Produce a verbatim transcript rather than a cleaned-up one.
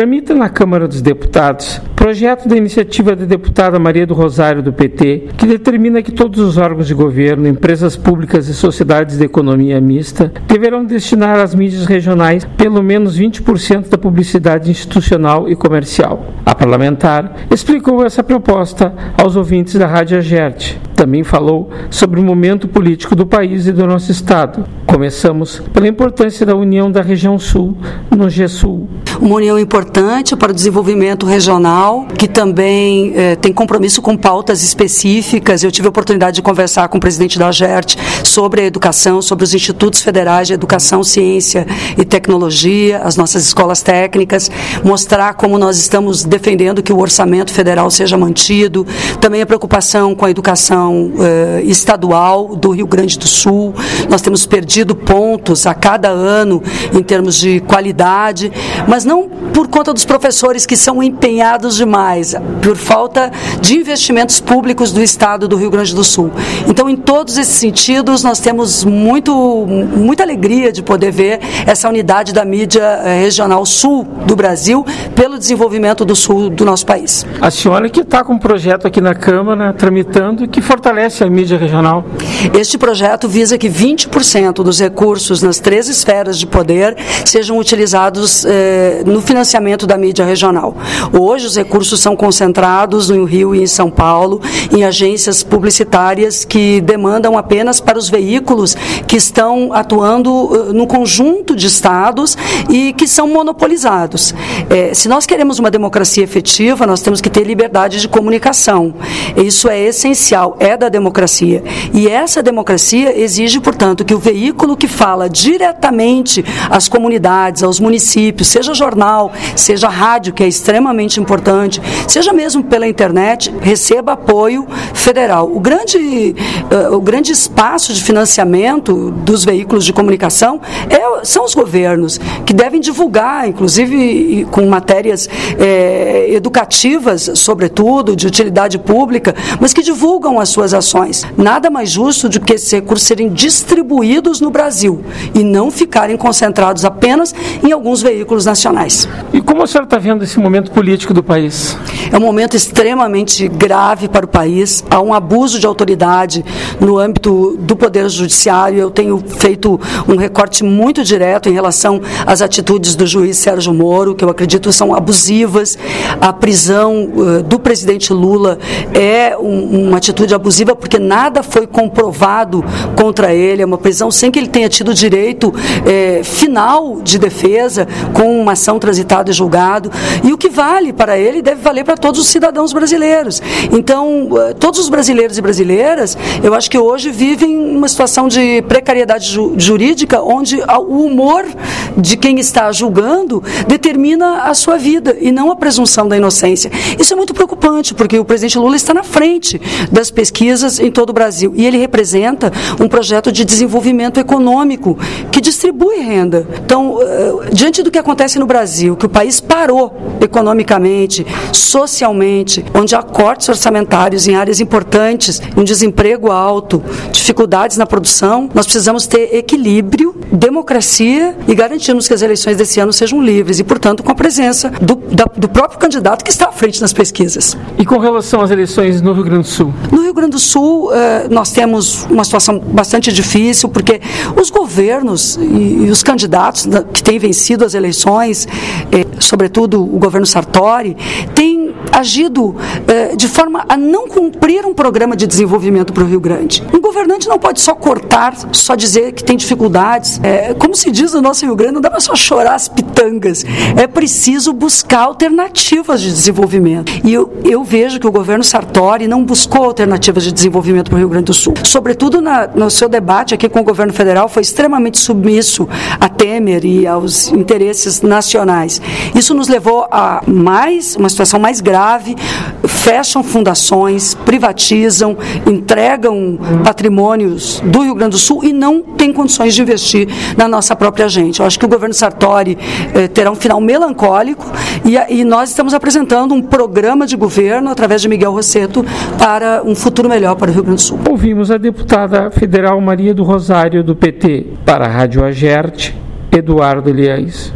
Tramita na Câmara dos Deputados projeto da iniciativa da deputada Maria do Rosário, do P T, que determina que todos os órgãos de governo, empresas públicas e sociedades de economia mista deverão destinar às mídias regionais pelo menos vinte por cento da publicidade institucional e comercial. A parlamentar explicou essa proposta aos ouvintes da Rádio Agerte. Também falou sobre o momento político do país e do nosso Estado. Começamos pela importância da união da região sul no G-Sul. Uma união importante para o desenvolvimento regional, que também eh, tem compromisso com pautas específicas. Eu tive a oportunidade de conversar com o presidente da Agerte sobre a educação, sobre os institutos federais de educação, ciência e tecnologia, as nossas escolas técnicas, mostrar como nós estamos defendendo que o orçamento federal seja mantido, também a preocupação com a educação eh, estadual do Rio Grande do Sul. Nós temos perdido pontos a cada ano em termos de qualidade, mas não por conta dos professores que são empenhados demais, por falta de investimentos públicos do Estado do Rio Grande do Sul. Então, em todos esses sentidos, nós temos muito, muita alegria de poder ver essa unidade da mídia regional sul do Brasil pelo desenvolvimento do sul do nosso país. A senhora que está com um projeto aqui na Câmara, tramitando, que fortalece a mídia regional. Este projeto visa que vinte por cento dos recursos nas três esferas de poder sejam utilizados eh, no financiamento da mídia regional. Hoje, os recursos são concentrados no Rio e em São Paulo, em agências publicitárias que demandam apenas para os veículos que estão atuando uh, no conjunto de estados e que são monopolizados. Eh, se nós queremos uma democracia efetiva, nós temos que ter liberdade de comunicação. Isso é essencial, é da democracia. E essa democracia exige, portanto, que o veículo que fala diretamente às comunidades, aos municípios, seja jornal, seja rádio, que é extremamente importante, seja mesmo pela internet, receba apoio federal. O grande, uh, o grande espaço de financiamento dos veículos de comunicação é, são os governos, que devem divulgar, inclusive com matérias eh, educativas, sobretudo, de utilidade pública, mas que divulgam as suas ações. Nada mais justo do que esses recursos serem distribuídos no Brasil e não ficarem concentrados apenas em alguns veículos nacionais. E como a senhora está vendo esse momento político do país? É um momento extremamente grave para o país. Há um abuso de autoridade no âmbito do Poder Judiciário. Eu tenho feito um recorte muito direto em relação às atitudes do juiz Sérgio Moro, que eu acredito são abusivas. A prisão uh, do presidente Lula é um, uma atitude abusiva porque nada foi comprovado contra ele. É uma prisão sem que ele tenha tido direito eh, final de defesa, com uma ação transitada e julgado. E o que vale para ele deve valer para todos os cidadãos brasileiros. Então, todos os brasileiros e brasileiras, eu acho que hoje vivem uma situação de precariedade ju- jurídica, onde o humor de quem está julgando determina a sua vida e não a presunção da inocência. Isso é muito preocupante, porque o presidente Lula está na frente das pesquisas em todo o Brasil e ele representa um projeto de desenvolvimento econômico que distribui renda. Então, diante do que acontece no Brasil, que o país parou economicamente, socialmente, onde há cortes orçamentários em áreas importantes, um desemprego alto, dificuldades na produção, nós precisamos ter equilíbrio, democracia e garantirmos que as eleições desse ano sejam livres e, portanto, com a presença do, da, do próprio candidato que está à frente nas pesquisas. E com relação às eleições no Rio Grande do Sul? No Rio Grande do Sul, eh, nós temos uma situação bastante difícil, porque os governos e, e os candidatos que têm vencido as eleições, eh, sobretudo o governo Sartori, têm agido eh, de forma a não cumprir um programa de desenvolvimento para o Rio Grande. Um governante não pode só cortar, só dizer que tem dificuldades. É, como se diz no nosso Rio Grande, não dá para só chorar as pitangas. É preciso buscar alternativas de desenvolvimento. E eu, eu vejo que o governo Sartori não buscou alternativas de desenvolvimento para o Rio Grande do Sul. Sobretudo na, no seu debate aqui com o governo federal, foi extremamente submisso a Temer e aos interesses nacionais. Isso nos levou a mais, uma situação mais grave, fecham fundações, privatizam, entregam patrimônios do Rio Grande do Sul e não têm condições de investir na nossa própria gente. Eu acho que o governo Sartori eh, terá um final melancólico e, e nós estamos apresentando um programa de governo, através de Miguel Rosseto, para um futuro melhor para o Rio Grande do Sul. Ouvimos a deputada federal Maria do Rosário, do P T. Para a Rádio Agerte, Eduardo Elias.